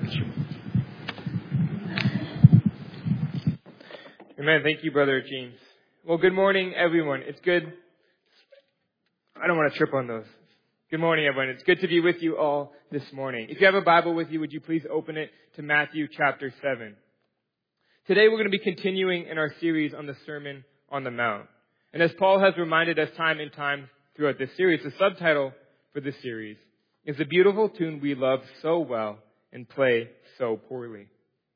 Amen. Thank you, Brother James. Well, good morning, everyone. It's good. I don't want to trip on those. Good morning, everyone. It's good to be with you all this morning. If you have a Bible with you, would you please open it to Matthew chapter 7. Today, we're going to be continuing in our series on the Sermon on the Mount. And as Paul has reminded us time and time throughout this series, the subtitle for this series is the beautiful tune we love so well and play so poorly.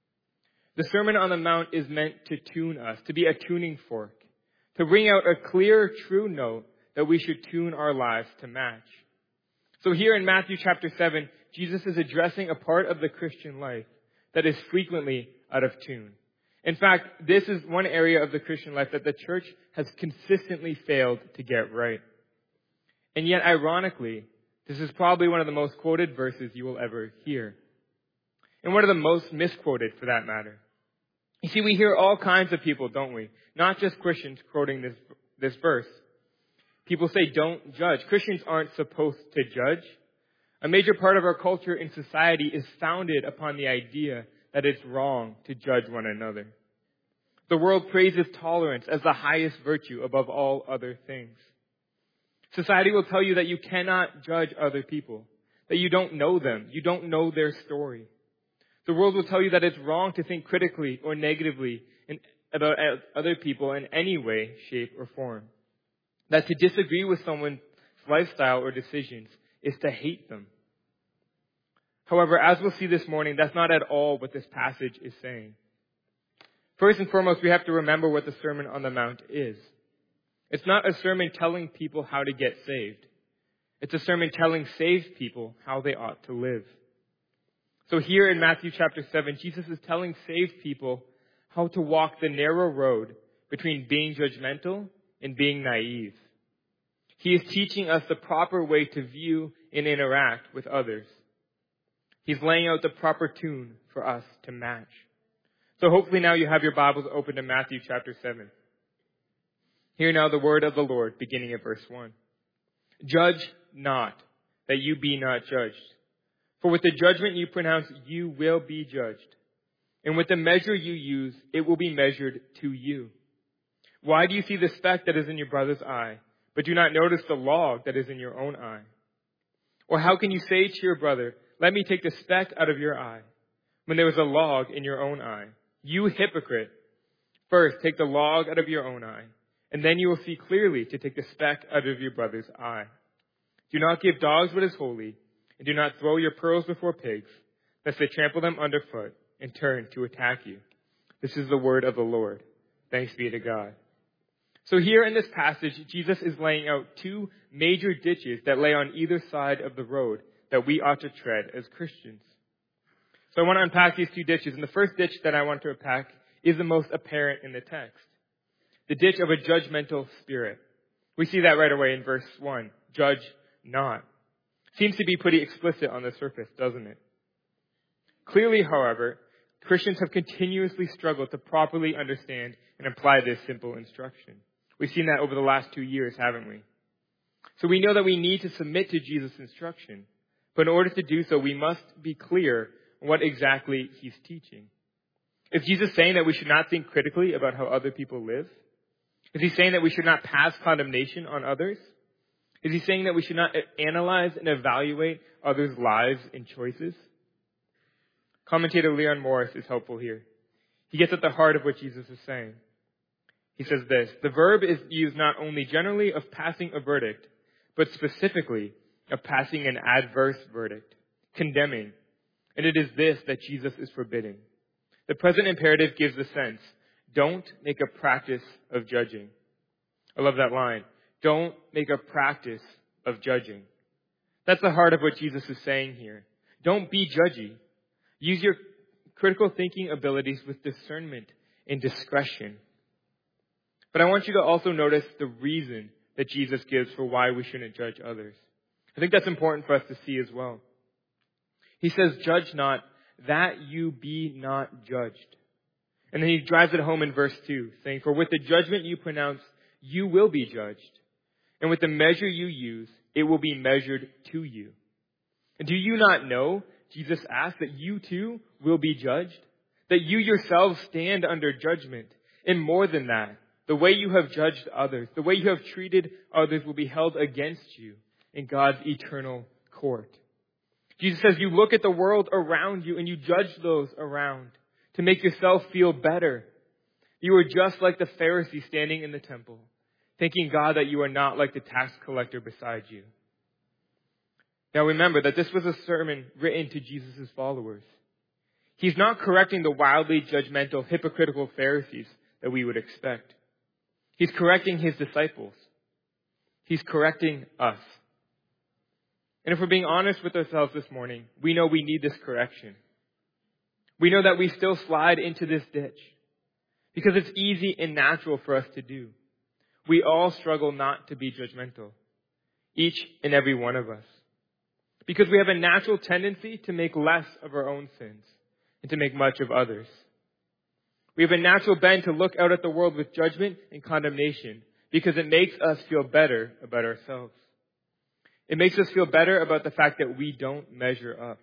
The Sermon on the Mount is meant to tune us, to be a tuning fork, to bring out a clear, true note that we should tune our lives to match. So here in Matthew chapter 7, Jesus is addressing a part of the Christian life that is frequently out of tune. In fact, this is one area of the Christian life that the church has consistently failed to get right. And yet, ironically, this is probably one of the most quoted verses you will ever hear. And one of the most misquoted, for that matter. You see, we hear all kinds of people, don't we? Not just Christians quoting this verse. People say, don't judge. Christians aren't supposed to judge. A major part of our culture and society is founded upon the idea that it's wrong to judge one another. The world praises tolerance as the highest virtue above all other things. Society will tell you that you cannot judge other people, that you don't know them, you don't know their story. The world will tell you that it's wrong to think critically or negatively about other people in any way, shape, or form. That to disagree with someone's lifestyle or decisions is to hate them. However, as we'll see this morning, that's not at all what this passage is saying. First and foremost, we have to remember what the Sermon on the Mount is. It's not a sermon telling people how to get saved. It's a sermon telling saved people how they ought to live. So here in Matthew chapter 7, Jesus is telling saved people how to walk the narrow road between being judgmental and being naive. He is teaching us the proper way to view and interact with others. He's laying out the proper tune for us to match. So hopefully now you have your Bibles open to Matthew chapter 7. Hear now the word of the Lord, beginning at verse 1. Judge not, that you be not judged. For with the judgment you pronounce, you will be judged. And with the measure you use, it will be measured to you. Why do you see the speck that is in your brother's eye, but do not notice the log that is in your own eye? Or how can you say to your brother, let me take the speck out of your eye, when there is a log in your own eye? You hypocrite! First take the log out of your own eye, and then you will see clearly to take the speck out of your brother's eye. Do not give dogs what is holy, and do not throw your pearls before pigs, lest they trample them underfoot and turn to attack you. This is the word of the Lord. Thanks be to God. So here in this passage, Jesus is laying out two major ditches that lay on either side of the road that we ought to tread as Christians. So I want to unpack these two ditches. And the first ditch that I want to unpack is the most apparent in the text. The ditch of a judgmental spirit. We see that right away in verse 1. Judge not. Seems to be pretty explicit on the surface, doesn't it? Clearly, however, Christians have continuously struggled to properly understand and apply this simple instruction. We've seen that over the last 2 years, haven't we? So we know that we need to submit to Jesus' instruction. But in order to do so, we must be clear on what exactly he's teaching. Is Jesus saying that we should not think critically about how other people live? Is he saying that we should not pass condemnation on others? Is he saying that we should not analyze and evaluate others' lives and choices? Commentator Leon Morris is helpful here. He gets at the heart of what Jesus is saying. He says this, the verb is used not only generally of passing a verdict, but specifically of passing an adverse verdict, condemning. And it is this that Jesus is forbidding. The present imperative gives the sense, don't make a practice of judging. I love that line. Don't make a practice of judging. That's the heart of what Jesus is saying here. Don't be judgy. Use your critical thinking abilities with discernment and discretion. But I want you to also notice the reason that Jesus gives for why we shouldn't judge others. I think that's important for us to see as well. He says, judge not, that you be not judged. And then he drives it home in verse 2, saying, for with the judgment you pronounce, you will be judged. And with the measure you use, it will be measured to you. And do you not know Jesus asks that you too will be judged, that you yourselves stand under judgment. And more than that, the way you have judged others, the way you have treated others will be held against you in God's eternal court. Jesus says you look at the world around you and you judge those around to make yourself feel better. You are just like the Pharisee standing in the temple, thanking God that you are not like the tax collector beside you. Now remember that this was a sermon written to Jesus' followers. He's not correcting the wildly judgmental, hypocritical Pharisees that we would expect. He's correcting his disciples. He's correcting us. And if we're being honest with ourselves this morning, we know we need this correction. We know that we still slide into this ditch because it's easy and natural for us to do. We all struggle not to be judgmental, each and every one of us, because we have a natural tendency to make less of our own sins and to make much of others. We have a natural bend to look out at the world with judgment and condemnation because it makes us feel better about ourselves. It makes us feel better about the fact that we don't measure up.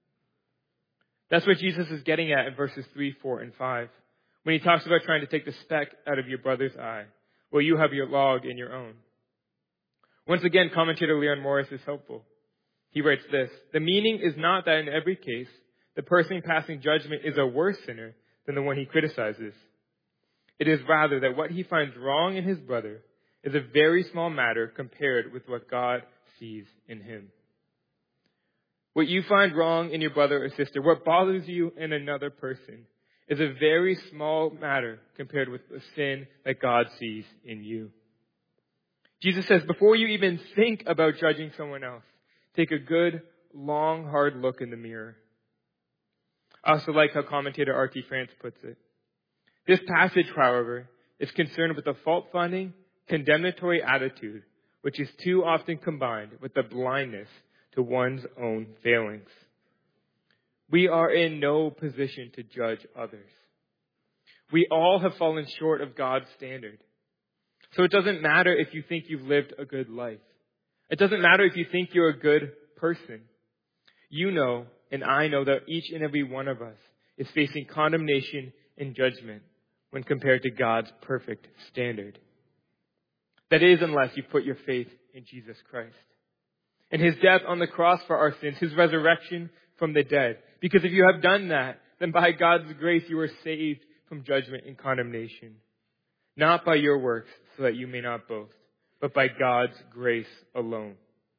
That's what Jesus is getting at in verses 3, 4, and 5. When he talks about trying to take the speck out of your brother's eye, while you have your log in your own. Once again, commentator Leon Morris is helpful. He writes this: the meaning is not that in every case, the person passing judgment is a worse sinner than the one he criticizes. It is rather that what he finds wrong in his brother is a very small matter compared with what God sees in him. What you find wrong in your brother or sister, what bothers you in another person, is a very small matter compared with the sin that God sees in you. Jesus says, before you even think about judging someone else, take a good, long, hard look in the mirror. I also like how commentator R.T. France puts it. This passage, however, is concerned with the fault-finding, condemnatory attitude, which is too often combined with the blindness to one's own failings. We are in no position to judge others. We all have fallen short of God's standard. So it doesn't matter if you think you've lived a good life. It doesn't matter if you think you're a good person. You know, and I know, that each and every one of us is facing condemnation and judgment when compared to God's perfect standard. That is, unless you put your faith in Jesus Christ and his death on the cross for our sins, his resurrection from the dead. Because if you have done that, then by God's grace you are saved from judgment and condemnation. Not by your works, so that you may not boast, but by God's grace alone.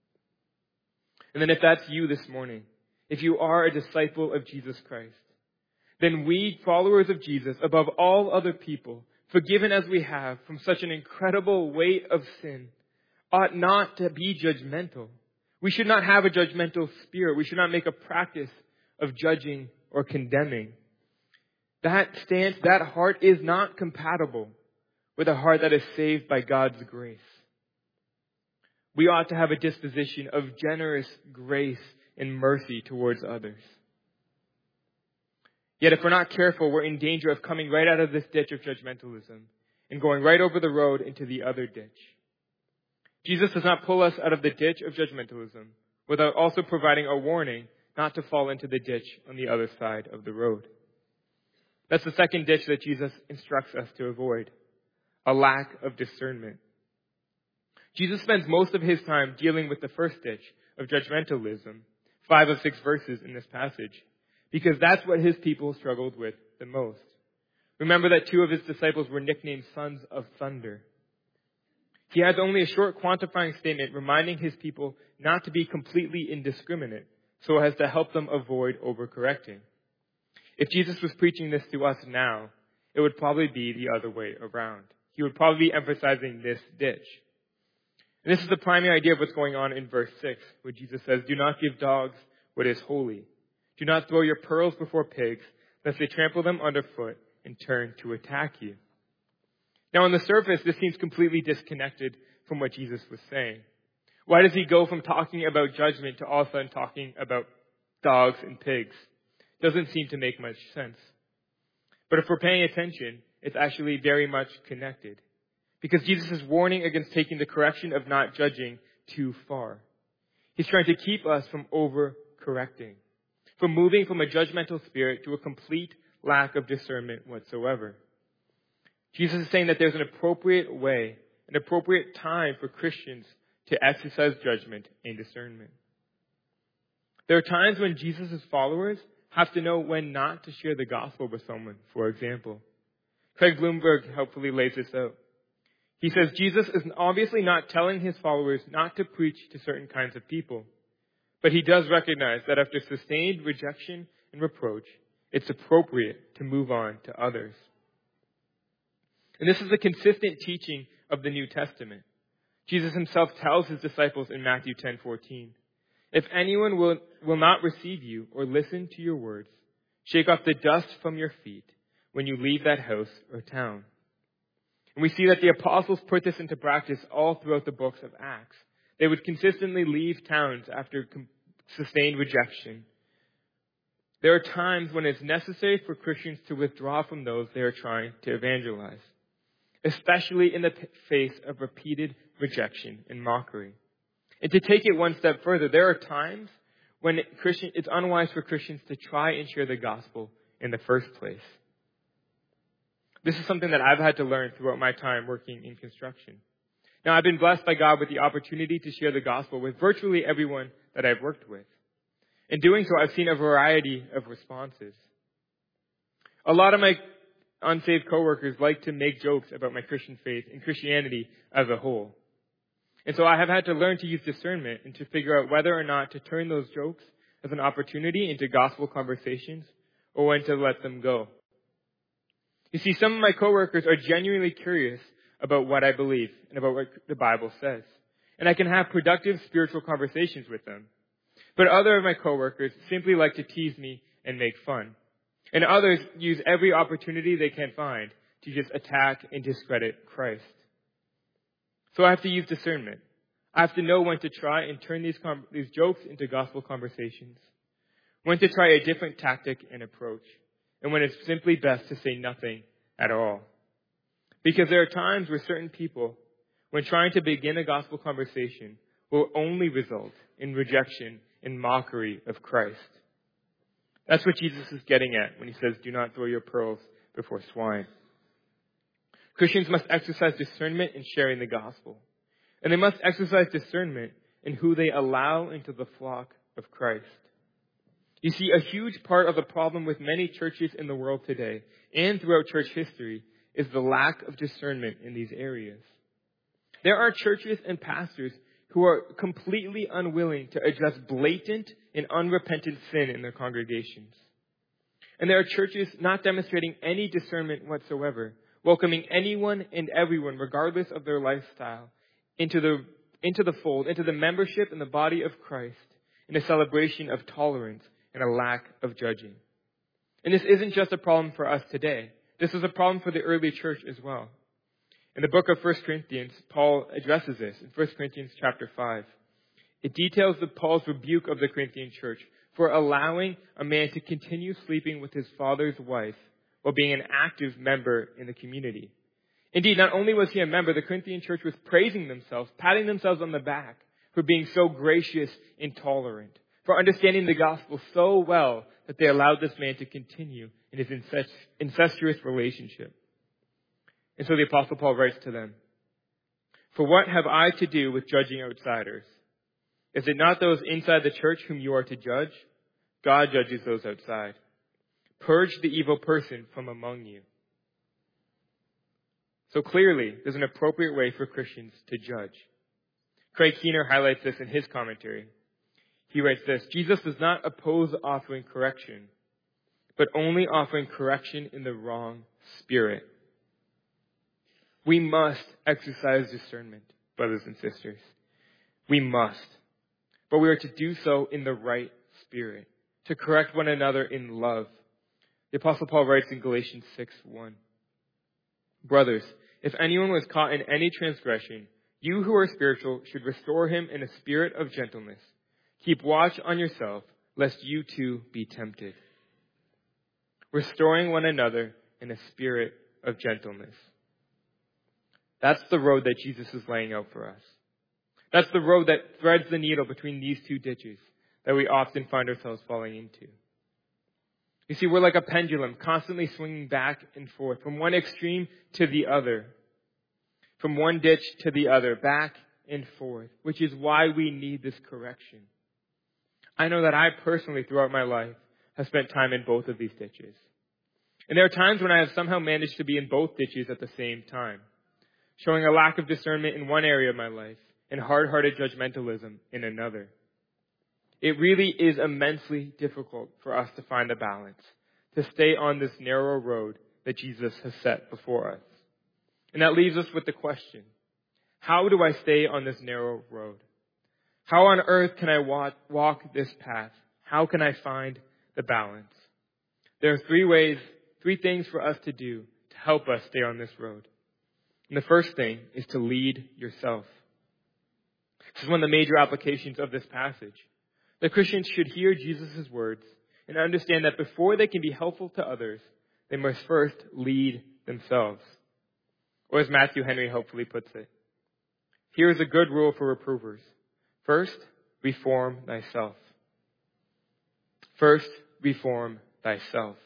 And then if that's you this morning, if you are a disciple of Jesus Christ, then we, followers of Jesus, above all other people, forgiven as we have from such an incredible weight of sin, ought not to be judgmental. We should not have a judgmental spirit. We should not make a practice of judging or condemning. That stance, that heart is not compatible with a heart that is saved by God's grace. We ought to have a disposition of generous grace and mercy towards others. Yet if we're not careful, we're in danger of coming right out of this ditch of judgmentalism and going right over the road into the other ditch. Jesus does not pull us out of the ditch of judgmentalism without also providing a warning not to fall into the ditch on the other side of the road. That's the second ditch that Jesus instructs us to avoid: a lack of discernment. Jesus spends most of his time dealing with the first ditch of judgmentalism, 5 of 6 verses in this passage, because that's what his people struggled with the most. Remember that 2 of his disciples were nicknamed sons of thunder. He has only a short quantifying statement reminding his people not to be completely indiscriminate so as to help them avoid overcorrecting. If Jesus was preaching this to us now, it would probably be the other way around. He would probably be emphasizing this ditch. And this is the primary idea of what's going on in verse 6, where Jesus says, do not give dogs what is holy. Do not throw your pearls before pigs, lest they trample them underfoot and turn to attack you. Now, on the surface, this seems completely disconnected from what Jesus was saying. Why does he go from talking about judgment to all of a sudden talking about dogs and pigs? Doesn't seem to make much sense. But if we're paying attention, it's actually very much connected. Because Jesus is warning against taking the correction of not judging too far. He's trying to keep us from overcorrecting. for moving from a judgmental spirit to a complete lack of discernment whatsoever. Jesus is saying that there's an appropriate way, an appropriate time for Christians to exercise judgment and discernment. There are times when Jesus' followers have to know when not to share the gospel with someone, for example. Craig Bloomberg helpfully lays this out. He says Jesus is obviously not telling his followers not to preach to certain kinds of people, but he does recognize that after sustained rejection and reproach, it's appropriate to move on to others. And this is a consistent teaching of the New Testament. Jesus himself tells his disciples in Matthew 10:14, "If anyone will not receive you or listen to your words, shake off the dust from your feet when you leave that house or town." And we see that the apostles put this into practice all throughout the books of Acts. They would consistently leave towns after sustained rejection. There are times when it's necessary for Christians to withdraw from those they are trying to evangelize, especially in the face of repeated rejection and mockery. And to take it one step further, there are times when it's unwise for Christians to try and share the gospel in the first place. This is something that I've had to learn throughout my time working in construction. Now, I've been blessed by God with the opportunity to share the gospel with virtually everyone that I've worked with. In doing so, I've seen a variety of responses. A lot of my unsaved coworkers like to make jokes about my Christian faith and Christianity as a whole. And so I have had to learn to use discernment and to figure out whether or not to turn those jokes as an opportunity into gospel conversations or when to let them go. You see, some of my coworkers are genuinely curious about what I believe and about what the Bible says. And I can have productive spiritual conversations with them. But other of my coworkers simply like to tease me and make fun. And others use every opportunity they can find to just attack and discredit Christ. So I have to use discernment. I have to know when to try and turn these jokes into gospel conversations, when to try a different tactic and approach, and when it's simply best to say nothing at all. Because there are times where certain people, when trying to begin a gospel conversation, will only result in rejection and mockery of Christ. That's what Jesus is getting at when he says, "Do not throw your pearls before swine." Christians must exercise discernment in sharing the gospel. And they must exercise discernment in who they allow into the flock of Christ. You see, a huge part of the problem with many churches in the world today and throughout church history is the lack of discernment in these areas. There are churches and pastors who are completely unwilling to address blatant and unrepentant sin in their congregations. And there are churches not demonstrating any discernment whatsoever, welcoming anyone and everyone, regardless of their lifestyle, into the fold, into the membership in the body of Christ, in a celebration of tolerance and a lack of judging. And this isn't just a problem for us today. This was a problem for the early church as well. In the book of 1 Corinthians, Paul addresses this in 1 Corinthians chapter 5. It details Paul's rebuke of the Corinthian church for allowing a man to continue sleeping with his father's wife while being an active member in the community. Indeed, not only was he a member, the Corinthian church was praising themselves, patting themselves on the back for being so gracious and tolerant, for understanding the gospel so well that they allowed this man to continue in his incestuous relationship. And so the Apostle Paul writes to them, "For what have I to do with judging outsiders? Is it not those inside the church whom you are to judge? God judges those outside. Purge the evil person from among you." So clearly, there's an appropriate way for Christians to judge. Craig Keener highlights this in his commentary. He writes this, "Jesus does not oppose offering correction, but only offering correction in the wrong spirit." We must exercise discernment, brothers and sisters. We must. But we are to do so in the right spirit, to correct one another in love. The Apostle Paul writes in Galatians 6:1, "Brothers, if anyone was caught in any transgression, you who are spiritual should restore him in a spirit of gentleness. Keep watch on yourself, lest you too be tempted." Restoring one another in a spirit of gentleness. That's the road that Jesus is laying out for us. That's the road that threads the needle between these two ditches that we often find ourselves falling into. You see, we're like a pendulum, constantly swinging back and forth from one extreme to the other, from one ditch to the other, back and forth, which is why we need this correction. I know that I personally, throughout my life, have spent time in both of these ditches. And there are times when I have somehow managed to be in both ditches at the same time, showing a lack of discernment in one area of my life and hard-hearted judgmentalism in another. It really is immensely difficult for us to find a balance, to stay on this narrow road that Jesus has set before us. And that leaves us with the question, how do I stay on this narrow road? How on earth can I walk this path? How can I find the balance? There are three things for us to do to help us stay on this road. And the first thing is to lead yourself. This is one of the major applications of this passage. The Christians should hear Jesus' words and understand that before they can be helpful to others, they must first lead themselves. Or as Matthew Henry hopefully puts it, here is a good rule for reprovers. First, reform thyself. First, reform thyself.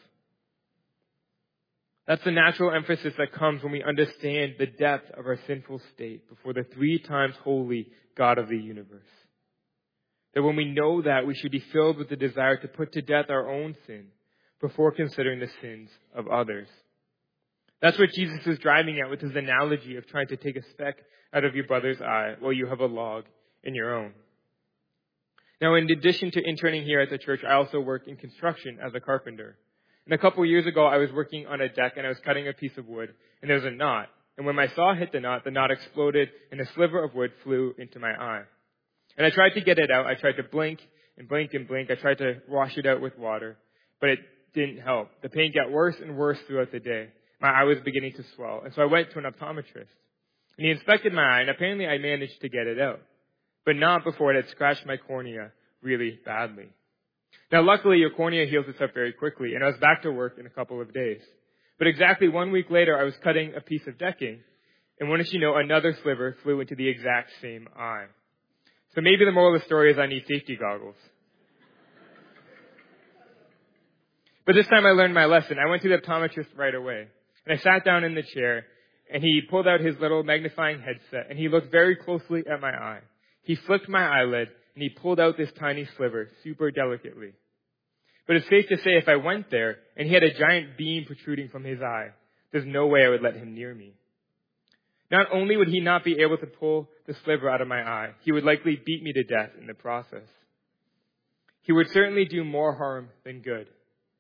That's the natural emphasis that comes when we understand the depth of our sinful state before the 3 times holy God of the universe. That when we know that, we should be filled with the desire to put to death our own sin before considering the sins of others. That's what Jesus is driving at with his analogy of trying to take a speck out of your brother's eye while you have a log in your own. Now, in addition to interning here at the church, I also work in construction as a carpenter. And a couple years ago, I was working on a deck and I was cutting a piece of wood, and there was a knot. And when my saw hit the knot exploded and a sliver of wood flew into my eye. And I tried to get it out. I tried to blink and blink and blink. I tried to wash it out with water, but it didn't help. The pain got worse and worse throughout the day. My eye was beginning to swell. And so I went to an optometrist. And he inspected my eye, and apparently I managed to get it out, but not before it had scratched my cornea really badly. Now, luckily, your cornea heals itself very quickly, and I was back to work in a couple of days. But exactly 1 week later, I was cutting a piece of decking, and wouldn't you know, another sliver flew into the exact same eye. So maybe the moral of the story is I need safety goggles. But this time I learned my lesson. I went to the optometrist right away, and I sat down in the chair, and he pulled out his little magnifying headset, and he looked very closely at my eye. He flicked my eyelid, and he pulled out this tiny sliver super delicately. But it's safe to say if I went there and he had a giant beam protruding from his eye, there's no way I would let him near me. Not only would he not be able to pull the sliver out of my eye, he would likely beat me to death in the process. He would certainly do more harm than good.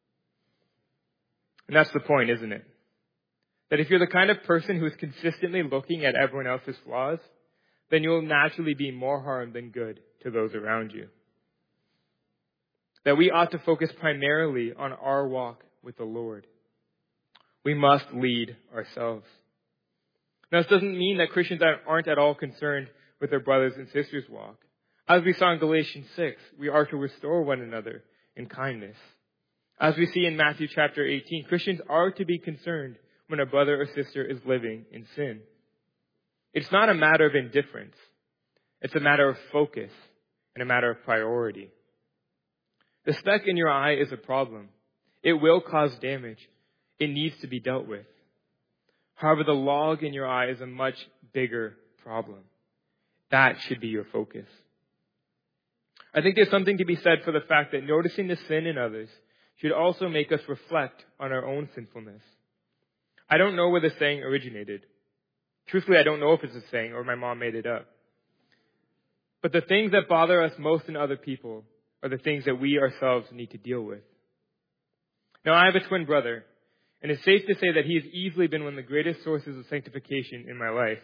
And that's the point, isn't it? That if you're the kind of person who is consistently looking at everyone else's flaws, then you'll naturally be more harm than good to those around you. That we ought to focus primarily on our walk with the Lord. We must lead ourselves. Now, this doesn't mean that Christians aren't at all concerned with their brothers and sisters' walk. As we saw in Galatians 6, we are to restore one another in kindness. As we see in Matthew chapter 18, Christians are to be concerned when a brother or sister is living in sin. It's not a matter of indifference. It's a matter of focus and a matter of priority. The speck in your eye is a problem. It will cause damage. It needs to be dealt with. However, the log in your eye is a much bigger problem. That should be your focus. I think there's something to be said for the fact that noticing the sin in others should also make us reflect on our own sinfulness. I don't know where the saying originated. Truthfully, I don't know if it's a saying or my mom made it up. But the things that bother us most in other people are the things that we ourselves need to deal with. Now, I have a twin brother, and it's safe to say that he has easily been one of the greatest sources of sanctification in my life.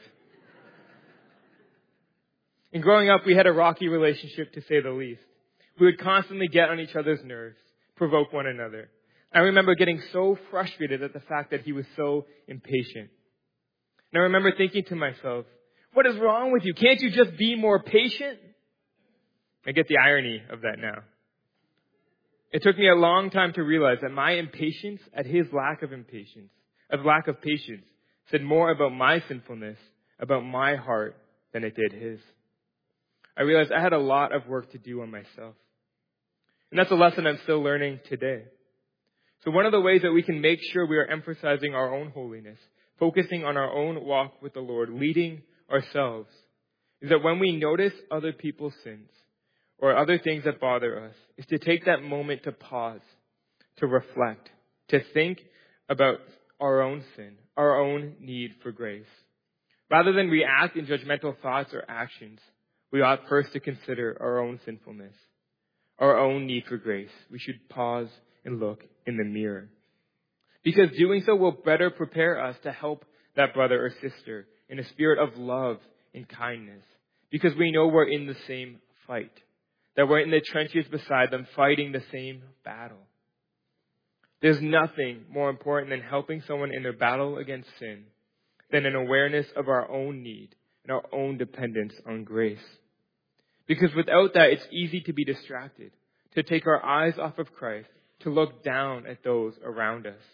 In growing up, we had a rocky relationship, to say the least. We would constantly get on each other's nerves, provoke one another. I remember getting so frustrated at the fact that he was so impatient. And I remember thinking to myself, what is wrong with you? Can't you just be more patient? I get the irony of that now. It took me a long time to realize that my impatience at his lack of patience, said more about my sinfulness, about my heart, than it did his. I realized I had a lot of work to do on myself. And that's a lesson I'm still learning today. So one of the ways that we can make sure we are emphasizing our own holiness, focusing on our own walk with the Lord, leading ourselves, is that when we notice other people's sins or other things that bother us, is to take that moment to pause, to reflect, to think about our own sin, our own need for grace. Rather than react in judgmental thoughts or actions, we ought first to consider our own sinfulness, our own need for grace. We should pause and look in the mirror. Because doing so will better prepare us to help that brother or sister in a spirit of love and kindness. Because we know we're in the same fight, that we're in the trenches beside them fighting the same battle. There's nothing more important than helping someone in their battle against sin than an awareness of our own need and our own dependence on grace. Because without that, it's easy to be distracted, to take our eyes off of Christ, to look down at those around us.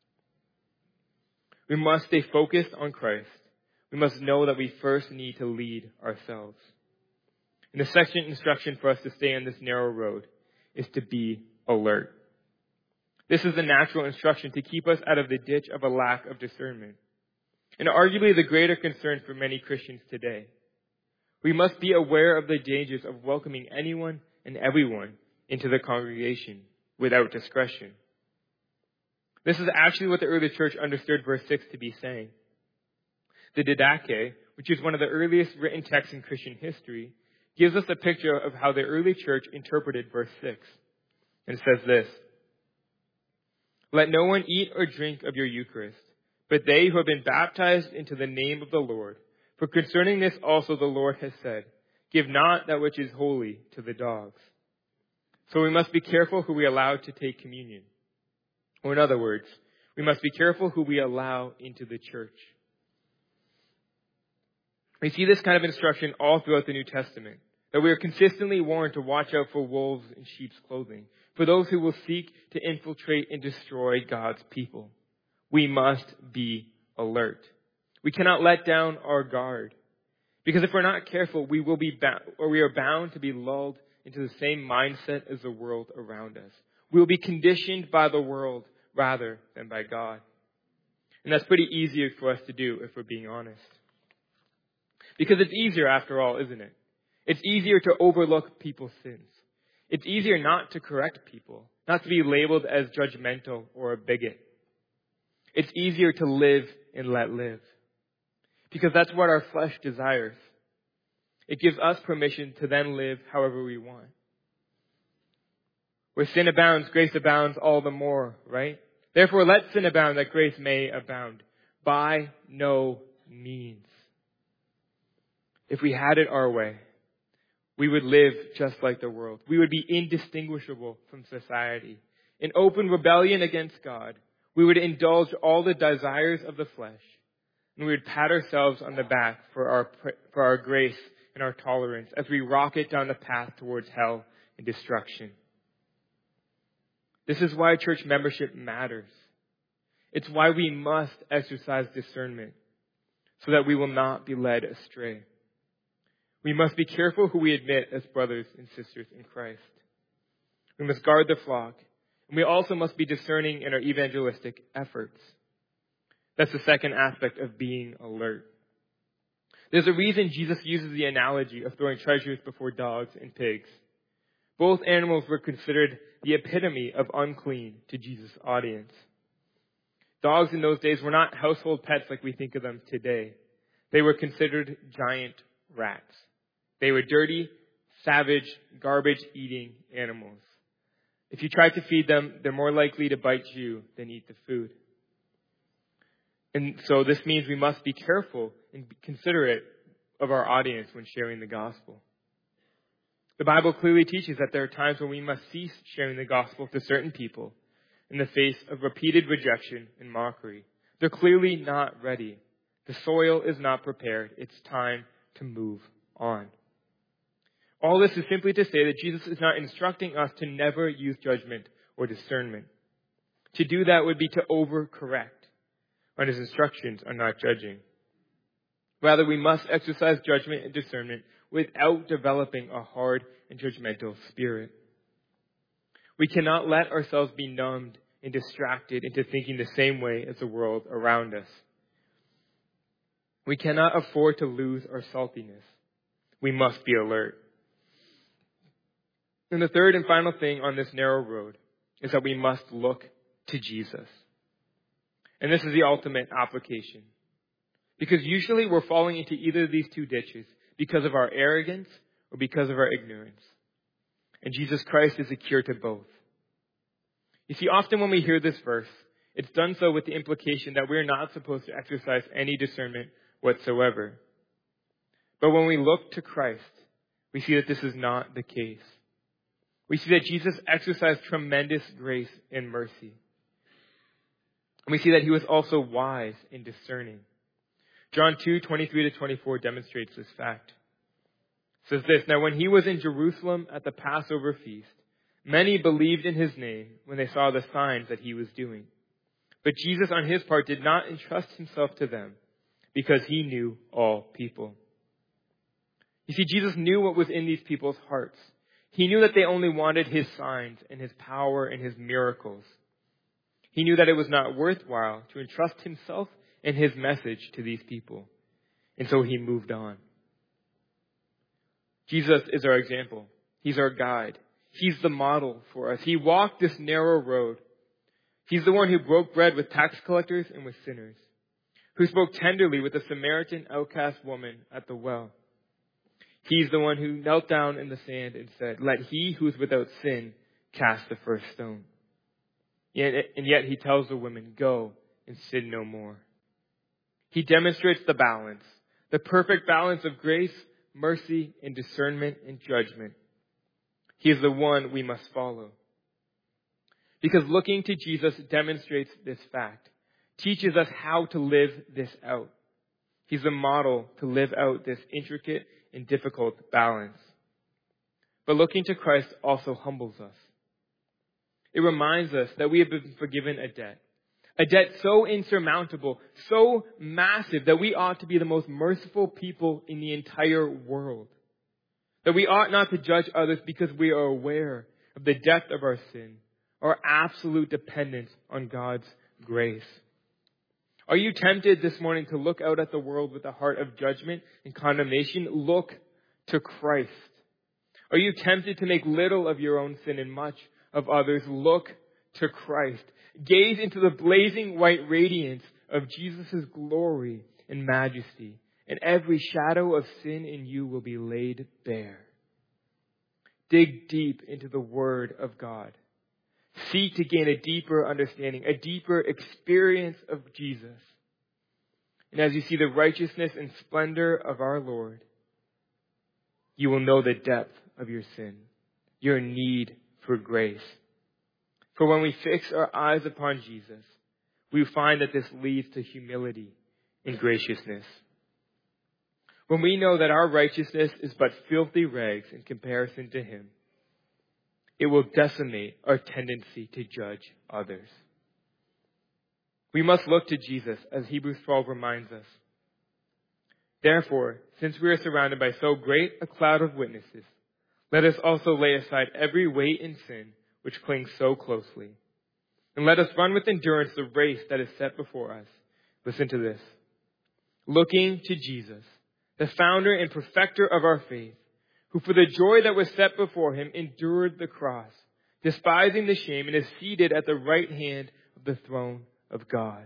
We must stay focused on Christ. We must know that we first need to lead ourselves. And the second instruction for us to stay on this narrow road is to be alert. This is the natural instruction to keep us out of the ditch of a lack of discernment. And arguably the greater concern for many Christians today. We must be aware of the dangers of welcoming anyone and everyone into the congregation without discretion. This is actually what the early church understood verse 6 to be saying. The Didache, which is one of the earliest written texts in Christian history, gives us a picture of how the early church interpreted verse 6. And it says this: "Let no one eat or drink of your Eucharist, but they who have been baptized into the name of the Lord. For concerning this also the Lord has said, give not that which is holy to the dogs." So we must be careful who we allow to take communion. Or in other words, we must be careful who we allow into the church. We see this kind of instruction all throughout the New Testament, that we are consistently warned to watch out for wolves in sheep's clothing, for those who will seek to infiltrate and destroy God's people. We must be alert. We cannot let down our guard, because if we're not careful, we are bound to be lulled into the same mindset as the world around us. We will be conditioned by the world rather than by God. And that's pretty easy for us to do if we're being honest. Because it's easier after all, isn't it? It's easier to overlook people's sins. It's easier not to correct people, not to be labeled as judgmental or a bigot. It's easier to live and let live. Because that's what our flesh desires. It gives us permission to then live however we want. Where sin abounds, grace abounds all the more, right? Therefore, let sin abound that grace may abound. By no means. If we had it our way, we would live just like the world. We would be indistinguishable from society. In open rebellion against God, we would indulge all the desires of the flesh. And we would pat ourselves on the back for our grace and our tolerance as we rocket down the path towards hell and destruction. This is why church membership matters. It's why we must exercise discernment so that we will not be led astray. We must be careful who we admit as brothers and sisters in Christ. We must guard the flock. And we also must be discerning in our evangelistic efforts. That's the second aspect of being alert. There's a reason Jesus uses the analogy of throwing treasures before dogs and pigs. Both animals were considered the epitome of unclean to Jesus' audience. Dogs in those days were not household pets like we think of them today. They were considered giant rats. They were dirty, savage, garbage-eating animals. If you try to feed them, they're more likely to bite you than eat the food. And so this means we must be careful and considerate of our audience when sharing the gospel. The Bible clearly teaches that there are times when we must cease sharing the gospel to certain people in the face of repeated rejection and mockery. They're clearly not ready. The soil is not prepared. It's time to move on. All this is simply to say that Jesus is not instructing us to never use judgment or discernment. To do that would be to overcorrect, and his instructions are not judging. Rather, we must exercise judgment and discernment without developing a hard and judgmental spirit. We cannot let ourselves be numbed and distracted into thinking the same way as the world around us. We cannot afford to lose our saltiness. We must be alert. And the third and final thing on this narrow road is that we must look to Jesus. And this is the ultimate application. Because usually we're falling into either of these two ditches because of our arrogance or because of our ignorance. And Jesus Christ is the cure to both. You see, often when we hear this verse, it's done so with the implication that we're not supposed to exercise any discernment whatsoever. But when we look to Christ, we see that this is not the case. We see that Jesus exercised tremendous grace and mercy. And we see that he was also wise in discerning. John 2:23-24 demonstrates this fact. It says this, "Now when he was in Jerusalem at the Passover feast, many believed in his name when they saw the signs that he was doing. But Jesus on his part did not entrust himself to them because he knew all people." You see, Jesus knew what was in these people's hearts. He knew that they only wanted his signs and his power and his miracles. He knew that it was not worthwhile to entrust himself and his message to these people. And so he moved on. Jesus is our example. He's our guide. He's the model for us. He walked this narrow road. He's the one who broke bread with tax collectors and with sinners, who spoke tenderly with the Samaritan outcast woman at the well. He's the one who knelt down in the sand and said, "Let he who is without sin cast the first stone." And yet he tells the women, "Go and sin no more." He demonstrates the balance, the perfect balance of grace, mercy, and discernment and judgment. He is the one we must follow. Because looking to Jesus demonstrates this fact, teaches us how to live this out. He's the model to live out this intricate and difficult balance. But looking to Christ also humbles us. It reminds us that we have been forgiven a debt so insurmountable, so massive that we ought to be the most merciful people in the entire world. That we ought not to judge others because we are aware of the depth of our sin, our absolute dependence on God's grace. Are you tempted this morning to look out at the world with a heart of judgment and condemnation? Look to Christ. Are you tempted to make little of your own sin and much of others? Look to Christ. Gaze into the blazing white radiance of Jesus' glory and majesty, and every shadow of sin in you will be laid bare. Dig deep into the Word of God. Seek to gain a deeper understanding, a deeper experience of Jesus. And as you see the righteousness and splendor of our Lord, you will know the depth of your sin, your need for grace. For when we fix our eyes upon Jesus, we find that this leads to humility and graciousness. When we know that our righteousness is but filthy rags in comparison to him, it will decimate our tendency to judge others. We must look to Jesus, as Hebrews 12 reminds us. Therefore, since we are surrounded by so great a cloud of witnesses, let us also lay aside every weight and sin which clings so closely. And let us run with endurance the race that is set before us. Listen to this. Looking to Jesus, the founder and perfecter of our faith, who for the joy that was set before him endured the cross, despising the shame, and is seated at the right hand of the throne of God.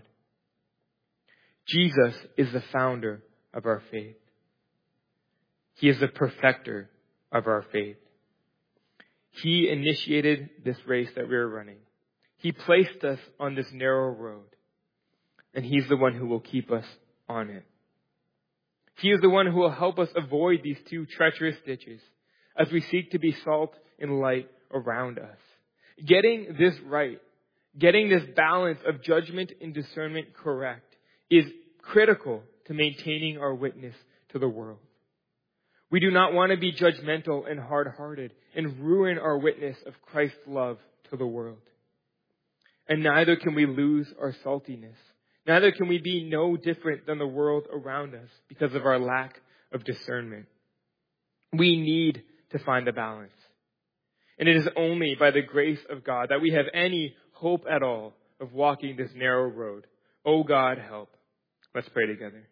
Jesus is the founder of our faith. He is the perfecter of our faith. He initiated this race that we are running. He placed us on this narrow road, and he's the one who will keep us on it. He is the one who will help us avoid these two treacherous ditches as we seek to be salt and light around us. Getting this right, getting this balance of judgment and discernment correct is critical to maintaining our witness to the world. We do not want to be judgmental and hard-hearted and ruin our witness of Christ's love to the world. And neither can we lose our saltiness. Neither can we be no different than the world around us because of our lack of discernment. We need to find a balance. And it is only by the grace of God that we have any hope at all of walking this narrow road. Oh God, help. Let's pray together.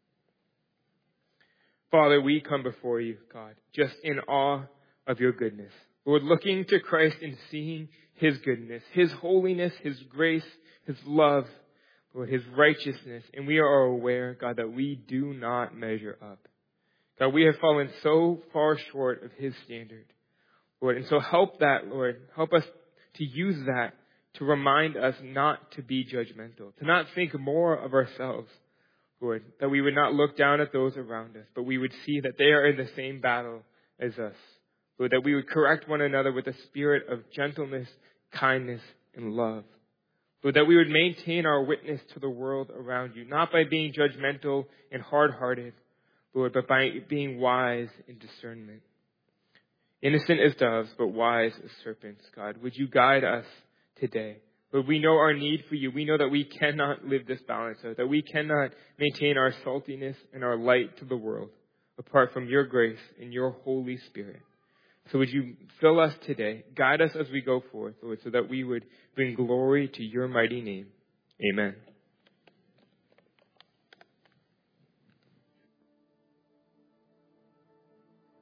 Father, we come before you, God, just in awe of your goodness. Lord, looking to Christ and seeing his goodness, his holiness, his grace, his love, Lord, his righteousness. And we are aware, God, that we do not measure up. God, we have fallen so far short of his standard. Lord, and so help that, Lord. Help us to use that to remind us not to be judgmental, to not think more of ourselves, Lord, that we would not look down at those around us, but we would see that they are in the same battle as us. Lord, that we would correct one another with a spirit of gentleness, kindness, and love. Lord, that we would maintain our witness to the world around you, not by being judgmental and hard-hearted, Lord, but by being wise in discernment. Innocent as doves, but wise as serpents, God. Would you guide us today? Lord, we know our need for you. We know that we cannot live this balance out, that we cannot maintain our saltiness and our light to the world apart from your grace and your Holy Spirit. So would you fill us today, guide us as we go forth, Lord, so that we would bring glory to your mighty name. Amen.